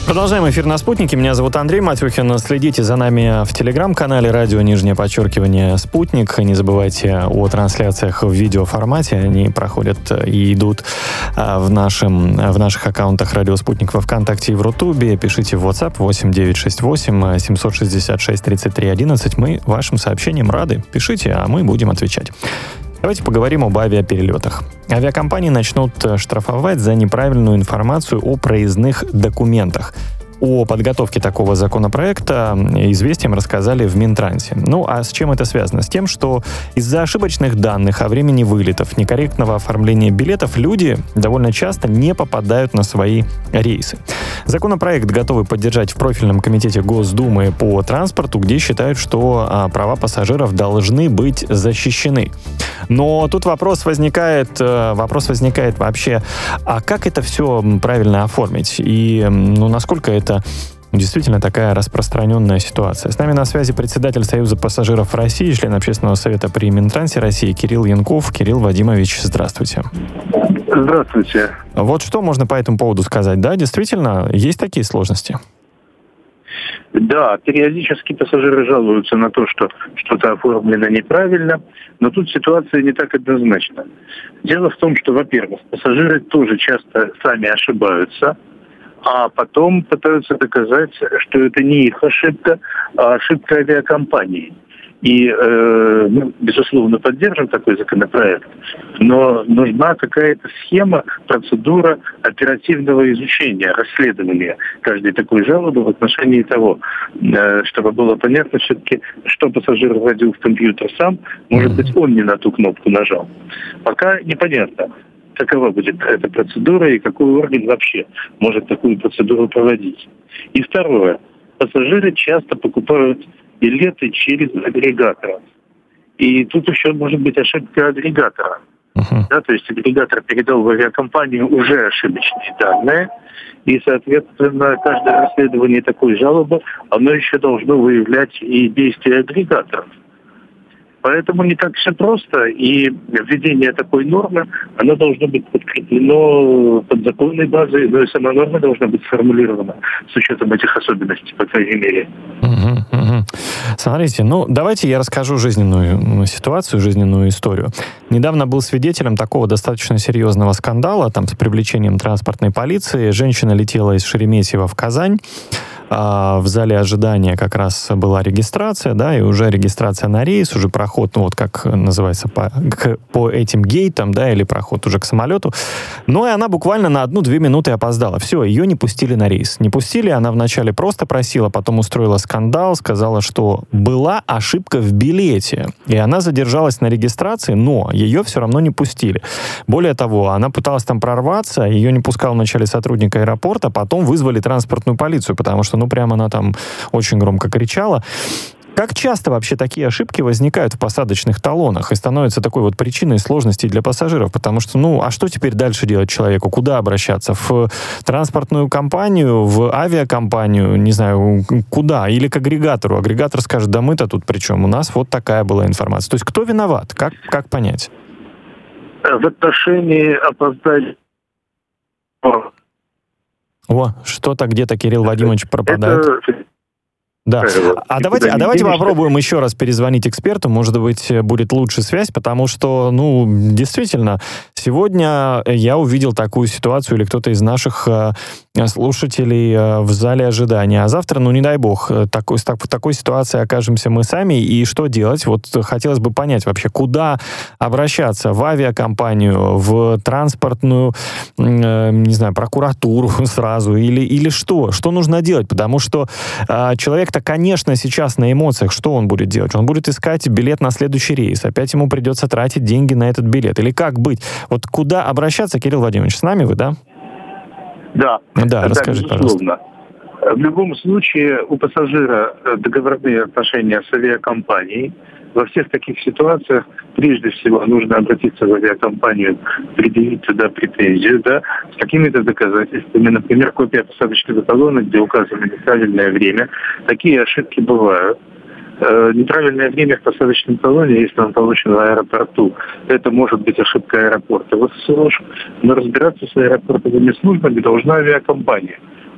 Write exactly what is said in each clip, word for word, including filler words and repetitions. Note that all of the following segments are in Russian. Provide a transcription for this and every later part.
Продолжаем эфир на «Спутнике». Меня зовут Андрей Матюхин. Следите за нами в телеграм-канале радио нижнее подчеркивание «Спутник». Не забывайте о трансляциях в видеоформате. Они проходят и идут в, нашем, в наших аккаунтах «Радио Спутник» во ВКонтакте и в Рутубе. Пишите в WhatsApp восемь девятьсот шестьдесят восемь семьсот шестьдесят шесть тридцать три одиннадцать. Мы вашим сообщениям рады. Пишите, а мы будем отвечать. Давайте поговорим об авиаперелетах. Авиакомпании начнут штрафовать за неправильную информацию о проездных документах. О подготовке такого законопроекта «Известиям» рассказали в Минтрансе. Ну, а с чем это связано? С тем, что из-за ошибочных данных о времени вылетов, некорректного оформления билетов люди довольно часто не попадают на свои рейсы. Законопроект готовы поддержать в профильном комитете Госдумы по транспорту, где считают, что а, права пассажиров должны быть защищены. Но тут вопрос возникает, вопрос возникает вообще, а как это все правильно оформить? И ну, насколько это действительно такая распространенная ситуация. С нами на связи председатель Союза пассажиров России, член Общественного совета при Минтрансе России Кирилл Янков. Кирилл Вадимович, здравствуйте. Здравствуйте. Вот что можно по этому поводу сказать? Да, действительно, есть такие сложности? Да, периодически пассажиры жалуются на то, что что-то оформлено неправильно, но тут ситуация не так однозначна. Дело в том, что, во-первых, пассажиры тоже часто сами ошибаются, а потом пытаются доказать, что это не их ошибка, а ошибка авиакомпании. И э, мы, безусловно, поддержим такой законопроект, но нужна какая-то схема, процедура оперативного изучения, расследования каждой такой жалобы в отношении того, э, чтобы было понятно все-таки, что пассажир вводил в компьютер сам, может быть, он не на ту кнопку нажал. Пока непонятно, какова будет эта процедура и какой орган вообще может такую процедуру проводить. И второе. Пассажиры часто покупают билеты через агрегатора. И тут еще может быть ошибка агрегатора. Uh-huh. Да, то есть агрегатор передал в авиакомпанию уже ошибочные данные, и, соответственно, каждое расследование такой жалобы, оно еще должно выявлять и действия агрегаторов. Поэтому не так все просто, и введение такой нормы, оно должно быть подкреплено подзаконной базой, но и сама норма должна быть сформулирована с учетом этих особенностей, по крайней мере. Угу, угу. Смотрите, ну давайте я расскажу жизненную ситуацию, жизненную историю. Недавно был свидетелем такого достаточно серьезного скандала, там с привлечением транспортной полиции. Женщина летела из Шереметьево в Казань. В зале ожидания как раз была регистрация, да, и уже регистрация на рейс, уже проход, ну вот как называется, по, к, по этим гейтам, да, или проход уже к самолету. Ну и она буквально на одну-две минуты опоздала. Все, ее не пустили на рейс. Не пустили, она вначале просто просила, потом устроила скандал, сказала, что была ошибка в билете, и она задержалась на регистрации, но ее все равно не пустили. Более того, она пыталась там прорваться, ее не пускал вначале сотрудник аэропорта, потом вызвали транспортную полицию, потому что ну, прямо она там очень громко кричала. Как часто вообще такие ошибки возникают в посадочных талонах и становятся такой вот причиной сложностей для пассажиров? Потому что, ну, а что теперь дальше делать человеку? Куда обращаться? В транспортную компанию, в авиакомпанию, не знаю, куда? Или к агрегатору? Агрегатор скажет, да мы-то тут при чем? У нас вот такая была информация. То есть кто виноват? Как, как понять? В отношении опоздания... О, что-то где-то Кирилл Вадимович пропадает. Это... Да. А давайте, а давайте попробуем еще раз перезвонить эксперту, может быть, будет лучше связь, потому что, ну, действительно, сегодня я увидел такую ситуацию, или кто-то из наших э, слушателей э, в зале ожидания, а завтра, ну, не дай бог, такой, так, в такой ситуации окажемся мы сами, и что делать? Вот хотелось бы понять вообще, куда обращаться, в авиакомпанию, в транспортную, э, не знаю, прокуратуру сразу, или, или что? Что нужно делать? Потому что э, человек-то, конечно, сейчас на эмоциях, что он будет делать? Он будет искать билет на следующий рейс. Опять ему придется тратить деньги на этот билет. Или как быть? Вот куда обращаться, Кирилл Владимирович? С нами вы, да? Да. Да, да, расскажите, пожалуйста. В любом случае, у пассажира договорные отношения с авиакомпанией. Во всех таких ситуациях прежде всего нужно обратиться в авиакомпанию, предъявить туда претензию, да, с какими-то доказательствами, например, копия посадочного талона, где указано неправильное время. Такие ошибки бывают. Э, неправильное время в посадочном талоне, если он получен в аэропорту, это может быть ошибка аэропорта. Вот, но разбираться с аэропортовыми службами должна авиакомпания.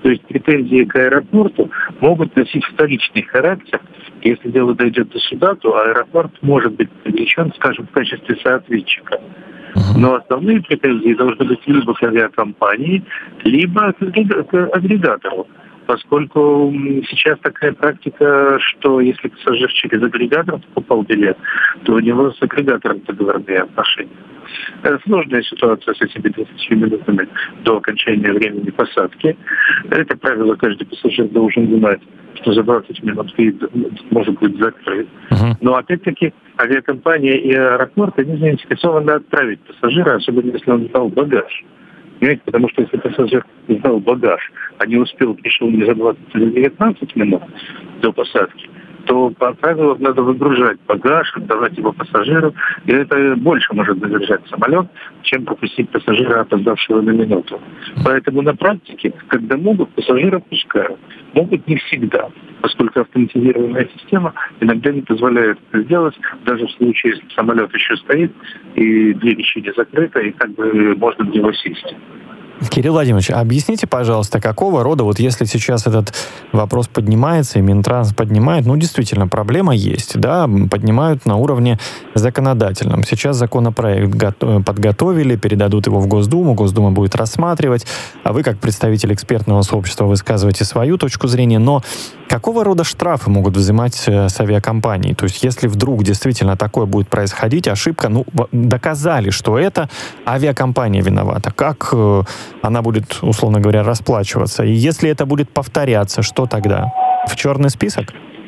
То есть претензии к аэропорту могут носить вторичный характер. Если дело дойдет до суда, то аэропорт может быть привлечен, скажем, в качестве соответчика. Но основные претензии должны быть либо к авиакомпании, либо к агрегатору. Поскольку сейчас такая практика, что если пассажир через агрегатор покупал билет, то у него с агрегатором договорные отношения. Сложная ситуация с этими двадцатью минутами до окончания времени посадки. Это правило каждый пассажир должен знать, что за двадцать минут вид может быть закрыт. Uh-huh. Но опять-таки авиакомпания и аэропорт, они заинтересованы отправить пассажира, особенно если он сдал багаж. Понимаете? Потому что если пассажир сдал багаж, а не успел, пришел не за двадцать или девятнадцать минут до посадки, то по правилам надо выгружать багаж, отдавать его пассажиру, и это больше может задержать самолет, чем пропустить пассажира, опоздавшего на минуту. Поэтому на практике, когда могут, пассажиры пускают. Могут не всегда, поскольку автоматизированная система иногда не позволяет это сделать, даже в случае, если самолет еще стоит, и дверь еще не закрыта, и как бы можно в него сесть. Кирилл Владимирович, объясните, пожалуйста, какого рода, вот если сейчас этот вопрос поднимается, и Минтранс поднимает, ну, действительно, проблема есть, да, поднимают на уровне законодательном. Сейчас законопроект подготовили, передадут его в Госдуму, Госдума будет рассматривать, а вы, как представитель экспертного сообщества, высказываете свою точку зрения, но какого рода штрафы могут взимать с авиакомпаний? То есть, если вдруг действительно такое будет происходить, ошибка, ну, доказали, что это авиакомпания виновата, как она будет, условно говоря, расплачиваться? И если это будет повторяться, что тогда? В черный список?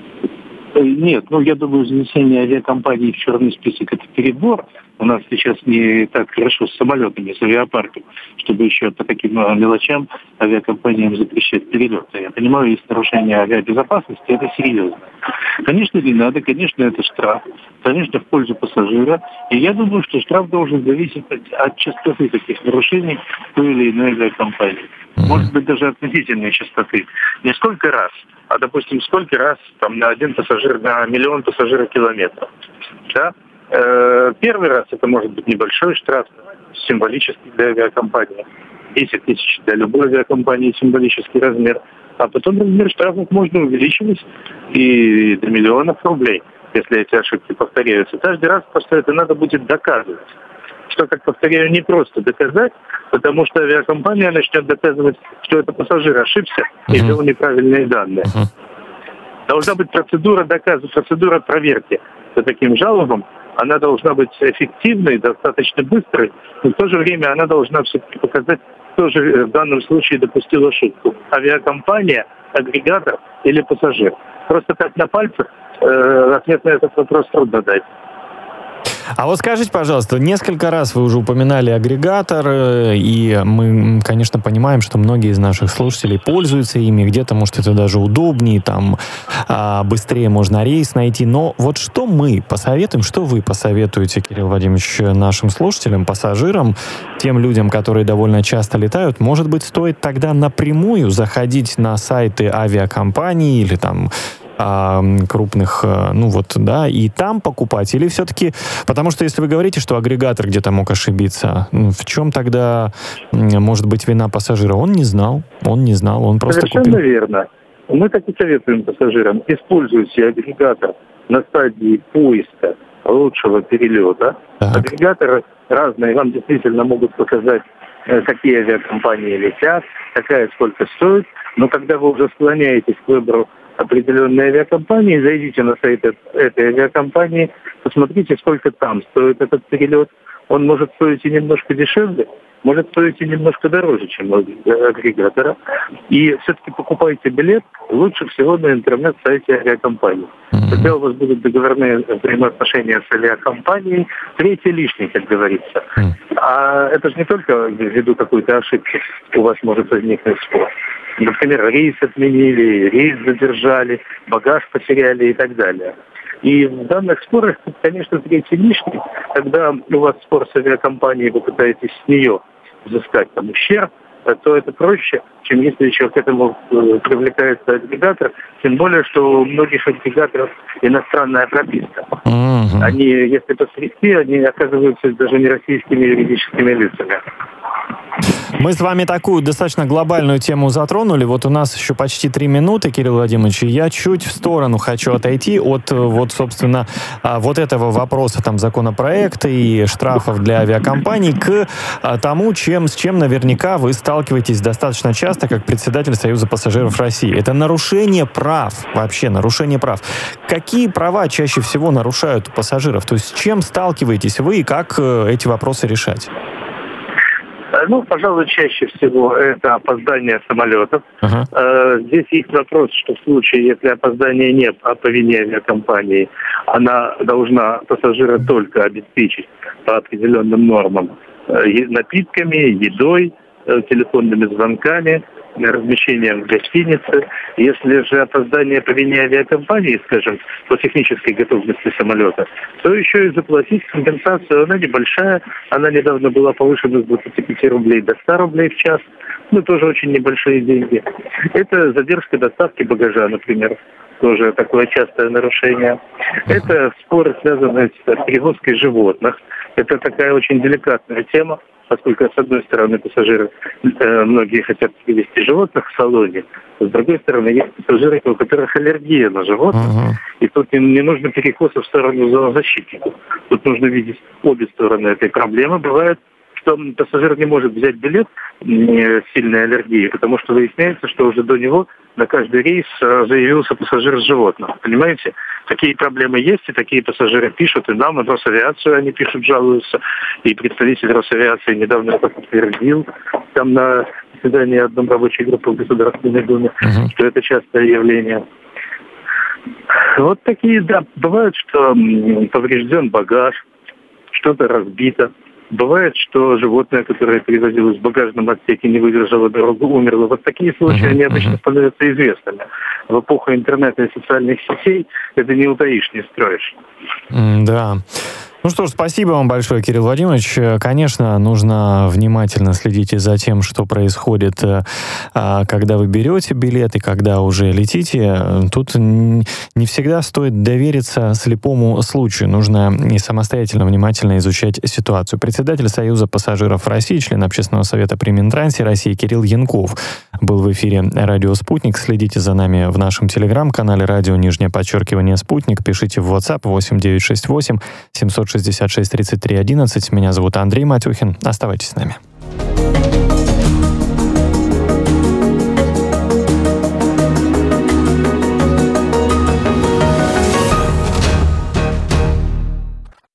Нет, ну я думаю, занесение авиакомпании в черный список – это перебор. У нас сейчас не так хорошо с самолетами, с авиапарком, чтобы еще по таким мелочам авиакомпаниям запрещать перелеты. Я понимаю, есть нарушение авиабезопасности, это серьезно. Конечно, не надо, конечно, это штраф, конечно, в пользу пассажира. И я думаю, что штраф должен зависеть от, от частоты таких нарушений той или иной авиакомпании. Может быть, даже относительной частоты. Не сколько раз, а, допустим, сколько раз там, на один пассажир, на миллион пассажиров километров. Да? Э, первый раз это может быть небольшой штраф, символический для авиакомпании. десять тысяч для любой авиакомпании символический размер. А потом размер штрафов можно увеличивать и до миллионов рублей, если эти ошибки повторяются. Каждый раз просто это надо будет доказывать. Что, как повторяю, не просто доказать, потому что авиакомпания начнет доказывать, что это пассажир ошибся и ввел uh-huh. неправильные данные. Uh-huh. Должна быть процедура доказа, процедура проверки по таким жалобам. Она должна быть эффективной, достаточно быстрой, но в то же время она должна все-таки показать, кто же в данном случае допустил ошибку. Авиакомпания, агрегатор или пассажир. Просто так на пальцах э, ответ на этот вопрос трудно дать. А вот скажите, пожалуйста, несколько раз вы уже упоминали агрегатор, и мы, конечно, понимаем, что многие из наших слушателей пользуются ими, где-то, может, это даже удобнее, там, быстрее можно рейс найти, но вот что мы посоветуем, что вы посоветуете, Кирилл Владимирович, нашим слушателям, пассажирам, тем людям, которые довольно часто летают, может быть, стоит тогда напрямую заходить на сайты авиакомпаний или там крупных, ну вот, да, и там покупать, или все-таки, потому что если вы говорите, что агрегатор где-то мог ошибиться, в чем тогда может быть вина пассажира? Он не знал, он не знал, он просто Совершенно купил. Совершенно верно. Мы так и советуем пассажирам, используйте агрегатор на стадии поиска лучшего перелета. Так. Агрегаторы разные, вам действительно могут показать, какие авиакомпании летят, какая сколько стоит, но когда вы уже склоняетесь к выбору определенной авиакомпании, зайдите на сайт этой авиакомпании, посмотрите, сколько там стоит этот перелет. Он может стоить и немножко дешевле, может стоить и немножко дороже, чем у агрегатора. И все-таки покупайте билет лучше всего на интернет-сайте авиакомпании. Тогда у вас будут договорные взаимоотношения с авиакомпанией, третий лишний, как говорится. А это же не только ввиду какой-то ошибки у вас может возникнуть спор. Например, рейс отменили, рейс задержали, багаж потеряли и так далее. И в данных спорах, конечно, третий лишний, когда у вас спор с авиакомпанией, вы пытаетесь с нее взыскать там ущерб, то это проще, чем если еще к этому привлекается агрегатор, тем более, что у многих агрегаторов иностранная прописка. Mm-hmm. Они, если посвести, они оказываются даже не российскими юридическими лицами. Мы с вами такую достаточно глобальную тему затронули. Вот у нас еще почти три минуты, Кирилл Владимирович, и я чуть в сторону хочу отойти от, вот, собственно, вот этого вопроса там законопроекта и штрафов для авиакомпаний к тому, чем, с чем наверняка вы сталкиваетесь достаточно часто, как председатель Союза пассажиров России. Это нарушение прав, вообще нарушение прав. Какие права чаще всего нарушают у пассажиров? То есть с чем сталкиваетесь вы и как эти вопросы решать? Ну, пожалуй, чаще всего это опоздание самолетов. Uh-huh. Здесь есть вопрос, что в случае, если опоздания нет по вине авиакомпании, она должна пассажира только обеспечить по определенным нормам напитками, едой, телефонными звонками, размещением в гостинице. Если же опоздание по вине авиакомпании, скажем, по технической готовности самолета, то еще и заплатить компенсацию. Она небольшая, она недавно была повышена с двадцати пяти рублей до ста рублей в час. Ну, тоже очень небольшие деньги. Это задержка доставки багажа, например. Тоже такое частое нарушение. Это споры, связанные с перевозкой животных. Это такая очень деликатная тема, поскольку, с одной стороны, пассажиры, э, многие хотят перевезти животных в салоне, с другой стороны, есть пассажиры, у которых аллергия на животных, uh-huh. и тут не, не нужно перекоса в сторону зоозащитников. Тут нужно видеть обе стороны этой проблемы. Бывает, что пассажир не может взять билет с сильной аллергией, потому что выясняется, что уже до него на каждый рейс заявился пассажир с животным. Понимаете? Такие проблемы есть, и такие пассажиры пишут, и нам, и Росавиацию они пишут, жалуются. И представитель Росавиации недавно это подтвердил, там на заседании одной рабочей группы в Государственной Думе, uh-huh. что это частое явление. Вот такие, да, бывает, что поврежден багаж, что-то разбито. Бывает, что животное, которое перевозилось в багажном отсеке, не выдержало дорогу, умерло. Вот такие случаи, uh-huh, они обычно uh-huh. становятся известными. В эпоху интернета и социальных сетей это не утаишь, не строишь. Mm, да. Ну что ж, спасибо вам большое, Кирилл Владимирович. Конечно, нужно внимательно следить за тем, что происходит, когда вы берете билет и когда уже летите. Тут не всегда стоит довериться слепому случаю. Нужно и самостоятельно, внимательно изучать ситуацию. Председатель Союза пассажиров России, член Общественного совета при Минтрансе России Кирилл Янков был в эфире «Радио Спутник». Следите за нами в нашем телеграм-канале «Радио нижнее подчеркивание Спутник». Пишите в WhatsApp восемь девятьсот шестьдесят восемь семьсот шестьдесят шесть тридцать три одиннадцать. Меня зовут Андрей Матюхин. Оставайтесь с нами.